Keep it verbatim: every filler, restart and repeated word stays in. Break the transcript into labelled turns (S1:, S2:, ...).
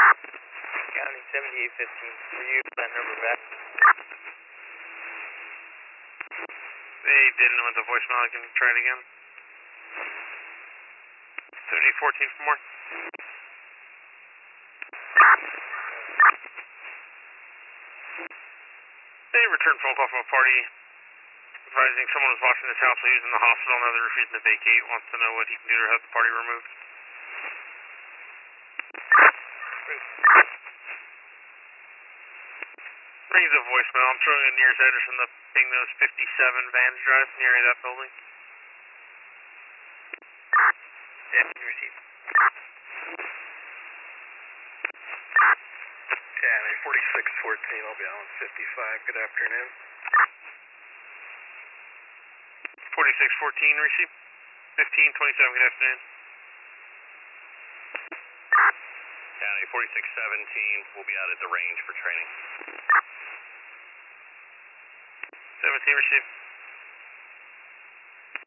S1: County seventy-eight fifteen, for you, that number back.
S2: They didn't want the voicemail, I can try it again. seventy-eight fourteen for more. They returned phone call from a party advising someone was watching his house while he was in the hospital. Now they're refusing to vacate. Wants to know what he can do to have the party removed. Rings a voicemail. I'm showing a nearest address in the Ping Nose fifty-seven Vans Drive, near that building.
S1: Yeah, you received.
S3: County forty-six fourteen, I'll be on fifty-five. Good afternoon.
S2: forty-six fourteen, receive. fifteen twenty-seven, good afternoon.
S4: County forty-six seventeen, we'll be out at the range for training.
S2: seventeen, receive.